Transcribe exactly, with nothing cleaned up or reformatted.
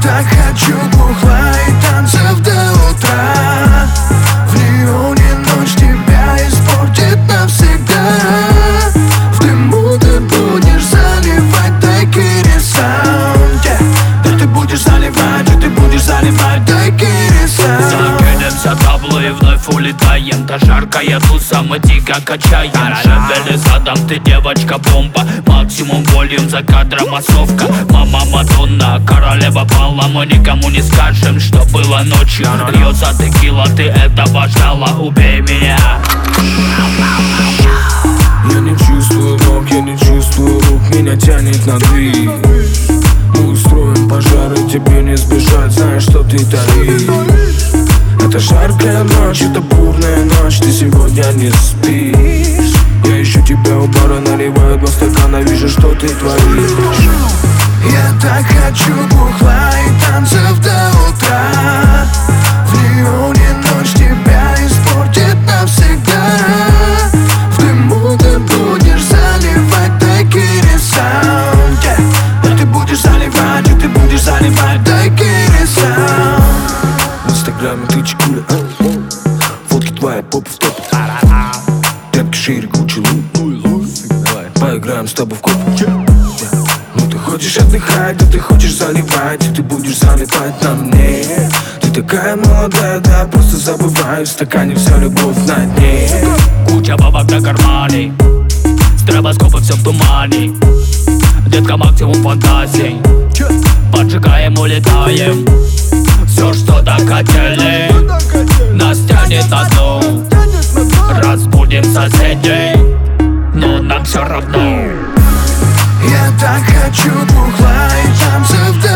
так хочу бухла и танцев до утра. В неоне ночь тебя испортит навсегда. В дыму ты будешь заливать дайкири саунд, yeah. Да ты будешь заливать, да ты будешь заливать дайкири саунд. Закинемся табло и вновь улетаем. Та жаркая туса, мы дико качаем. Шевели задом, ты девочка-бомба. Максимум волюм, за кадром массовка. Мама Мадонна, королева бала. Мы никому не скажем, что было ночью. Льется текила, ты этого ждала. Убей меня. Я не чувствую ног, я не чувствую рук. Меня тянет на двиг. Мы устроим пожар и тебе не сбежать. Знаешь, что ты таишь. Это жаркая ночь, это бурная ночь. Ты сегодня не спишь. Я ищу тебя у бара, наливаю два стакана. Вижу, что ты творишь. Я так хочу бухла и танцев до утра. В неоне ночь тебя испортит навсегда. В дыму ты будешь заливать дайкири саунд, yeah. Да ты будешь заливать, да ты будешь заливать дайкири саунд. В инстаграме ты чекуля, фотки твоя попа в топе. Тряпки шире, Гуччи, Луи. Поиграем с тобой в копу. Ну ты хочешь отдыхать, да ты хочешь заливать, и ты будешь залипать на мне. Ты такая молодая, да, просто забывай. В стакане вся любовь на дне. Куча бабок на кармане, стробоскопы все в тумане. Детка, максимум фантазий. Поджигаем, улетаем. Все, что так хотели, нас тянет на дно. Разбудим соседей, но нам все равно. Я так хочу бухла и танцев до